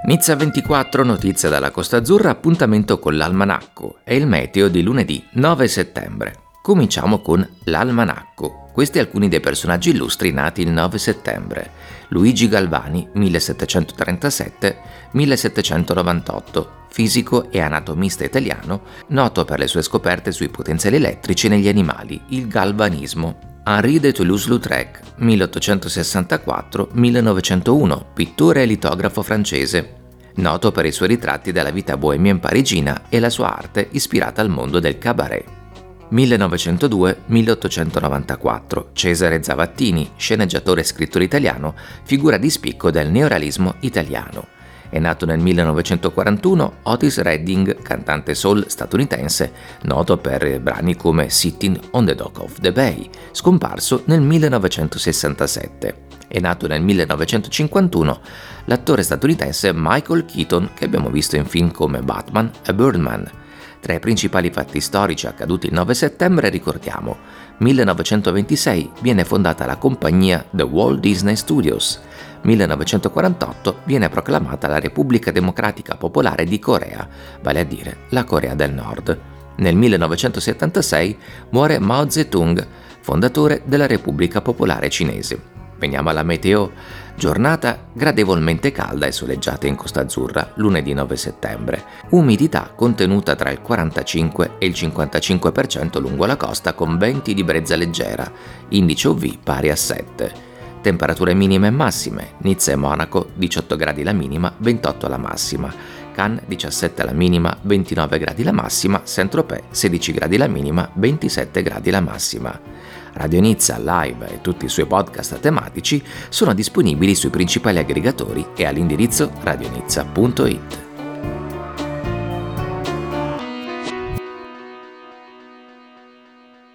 Nizza 24, notizia dalla Costa Azzurra, appuntamento con l'almanacco e il meteo di lunedì 9 settembre. Cominciamo con l'almanacco. Questi alcuni dei personaggi illustri nati il 9 settembre. Luigi Galvani, 1737-1798, fisico e anatomista italiano, noto per le sue scoperte sui potenziali elettrici negli animali, il galvanismo. Henri de Toulouse-Lautrec, 1864-1901, pittore e litografo francese, noto per i suoi ritratti della vita bohemian parigina e la sua arte ispirata al mondo del cabaret. 1902-1894, Cesare Zavattini, sceneggiatore e scrittore italiano, figura di spicco del neorealismo italiano. È nato nel 1941 Otis Redding, cantante soul statunitense, noto per brani come Sitting on the Dock of the Bay, scomparso nel 1967. È nato nel 1951 l'attore statunitense Michael Keaton, che abbiamo visto in film come Batman e Birdman. Tra i principali fatti storici accaduti il 9 settembre ricordiamo: 1926 viene fondata la compagnia The Walt Disney Studios. 1948 viene proclamata la Repubblica Democratica Popolare di Corea, vale a dire la Corea del Nord. Nel 1976 muore Mao Zedong, fondatore della Repubblica Popolare Cinese. Veniamo alla meteo. Giornata gradevolmente calda e soleggiata in Costa Azzurra, lunedì 9 settembre. Umidità contenuta tra il 45 e il 55% lungo la costa con venti di brezza leggera, indice UV pari a 7. Temperature minime e massime: Nizza e Monaco 18 gradi la minima, 28 la massima. Cannes 17 la minima, 29 gradi la massima. Saint-Tropez 16 gradi la minima, 27 gradi la massima. Radio Nizza Live e tutti i suoi podcast tematici sono disponibili sui principali aggregatori e all'indirizzo radionizza.it.